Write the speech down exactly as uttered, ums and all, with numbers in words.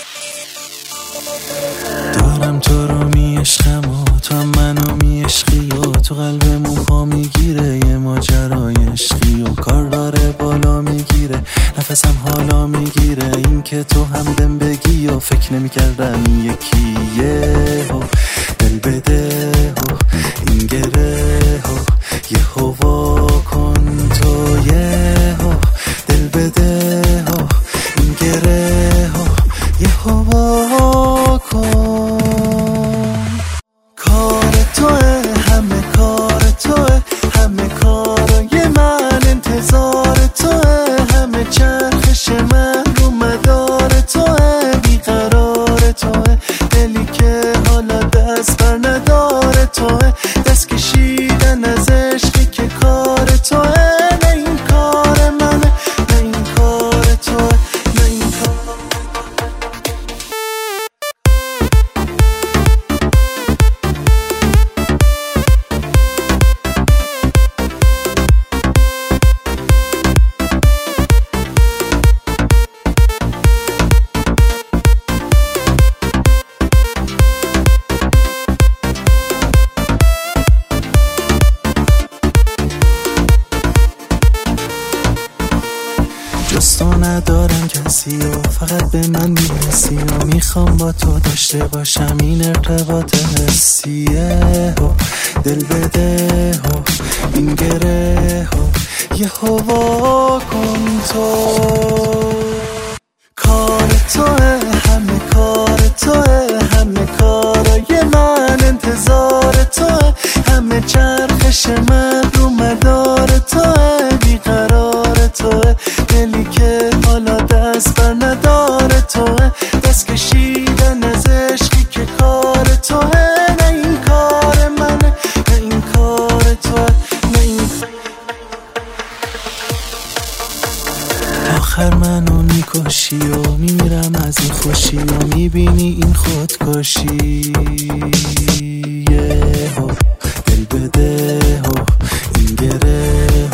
دارم تو رو می عشقم و تو هم منو می عشقی و تو قلبمون پا میگیره یه ماجرای عشقی و کار داره بالا میگیره نفسم حالا میگیره این که تو هم دم بگی و فکر نمی کردم یکیه و دل بده و این گره و یه هوا کن تو یه و دل بده و این گره و یه هوا کن کار توه همه کار توه همه کارای من انتظار توه همه چرخش من رو مدار توه بیقرار توه دلی که حالا دست بر نداره توه دست کشیدن از عشقی که کار توه نه این کار منه نه این کار توه نه این کار جز تو ندارم کسی و فقط به من میرسی و میخوام با تو داشته باشم این ارتباط حسیه و دل بده و این گره و یه هوا کن تو کار توه همه کار توه همه کارای من انتظار توه همه چرخش من رو مدار توه بیقرار توه دلی که حالا دست بر نداره توه دست کشیدن از عشقی که کار توه نه این کار منه نه این کار توه نه این آخر منو میکشی و میمیرم از این خوشی و میبینی این خودکشی دل بده و این گره